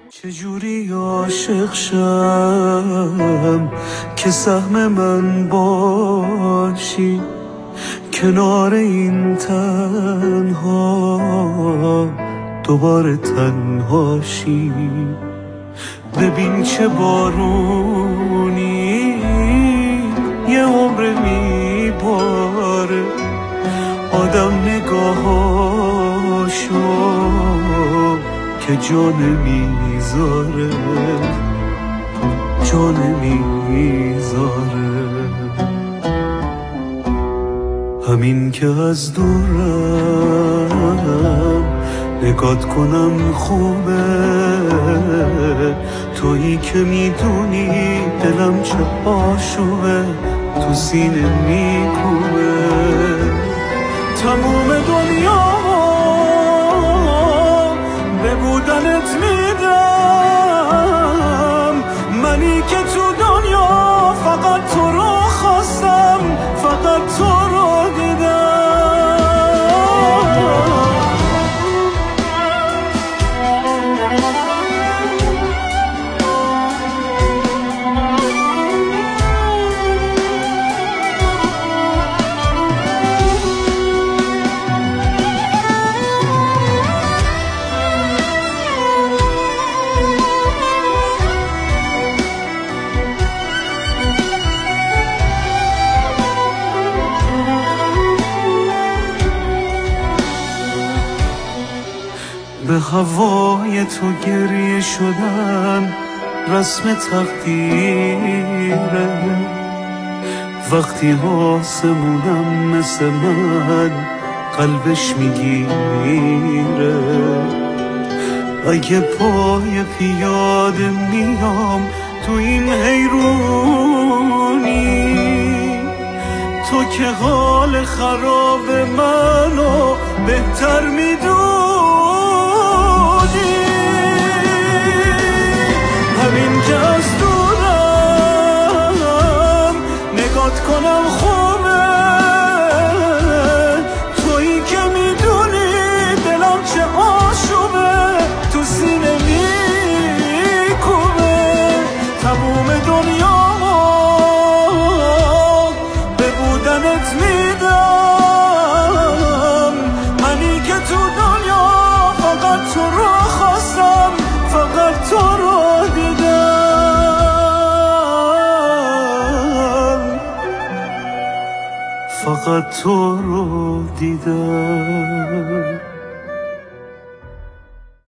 چجوری عاشق شم که سهم من باشی، کنار این تنها دوباره تنهاشی. ببین چه بارونی یه عمر میباره، آدم نگاهاشو که جا نمیذاره، جا نمیذاره. همین که از دورم نگات کنم خوبه، تویی که میدونی دلم چه آشوبه، تو سینه میکوبه. تموم دنیا به بودنت میدم، منی که تو دنیا فقط تو رو خواستم، فقط تو رو دیدم. به هوای تو گریه شدن رسم تقدیره، وقتی آسمونم مثل من قلبش میگیره. اگه پای پیاده میام تو این حیرونی، تو که حال خراب منو بهتر میدونی. همین که از دورم نگات کنم خوبه، تویی که میدونی دلم چه آشوبه، تو سینه میکوبه. تموم دنیا به بودنت میدم، منی که تو دنیا فقط تو رو خواستم، فقط تو رو دیدم، فقط تو رو دیدم.